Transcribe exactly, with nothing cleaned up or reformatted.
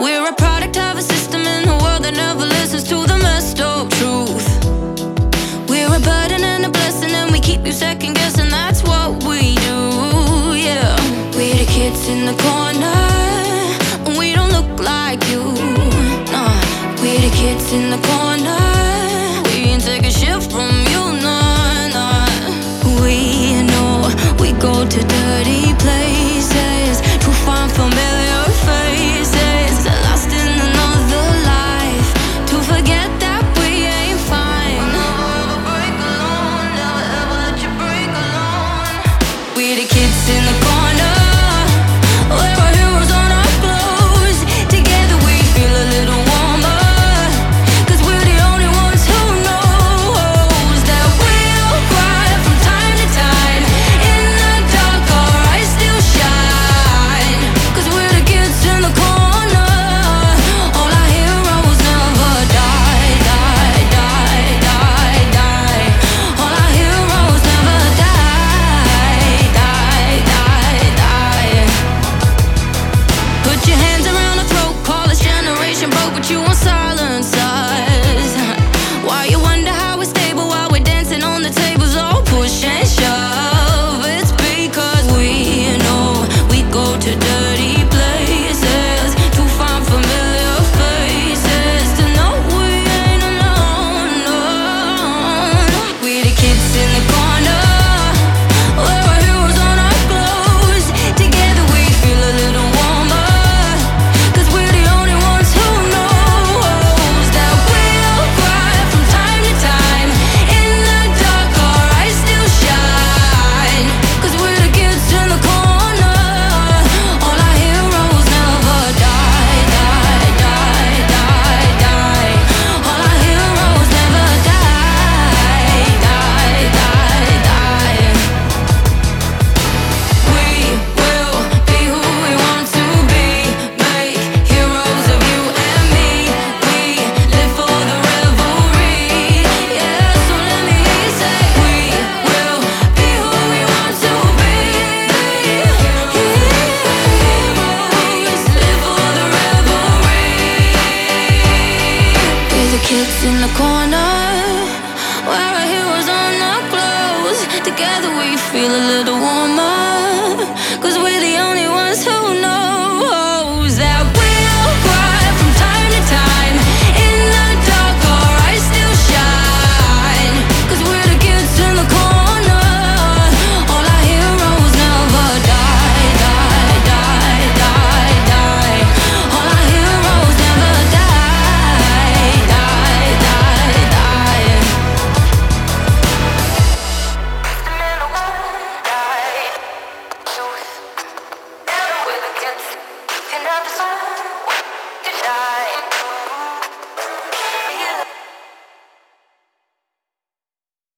We're a product of a system in a world that never listens to the messed up truth. We're a burden and a blessing, and we keep you second guessing. That's what we do, yeah. We're the kids in the corner, and we don't look like you, nah. We're the kids in the corner, we ain't take a shift from you, nah, nah. We know we go to dirty places to find familiar faces, lost in another life, to forget that we ain't fine. I'll never break alone, never ever let you break alone. We're the kids in the corner, we're our heroes on our clothes. Together we feel a little warmer, 'cause we're the only ones who knows that we'll cry from time to time. In the dark our eyes still shine, 'cause we're the kids in the corner. All our heroes never die, die, die, die, die. All our heroes never die, die, die, die. Put your hands around our throat, call us generation broke, but you won't silence us. Why you wonder how we're stable while we're dancing on the tables, all push and shove? It's because we know we go to dirty places to find familiar faces, to know we ain't alone, no. We're the kids in the corner, we're our heroes on our clothes. Together we feel a little warmer, 'cause we're the only ones who knows that we'll cry from time to time. In the dark our eyes still shine, 'cause we're the kids in the corner. All our heroes never die, die, die, die, die. All our heroes never die, die, die, die. We will be who we want to be, make heroes of you and me. We live for the revelry, yeah, so let me hear you say, we will be who we want to be. Heroes live for the revelry. We're the kids in the corner, we're our heroes on our clothes. Together we feel a little warmer, 'cause we're the only ones who knows that we'll cry from time to time. In the dark our eyes still shine, 'cause we're the kids in the corner. All our heroes never die, die, die, die, die. All our heroes never die, die, die, die. We're the kids in the sun to die.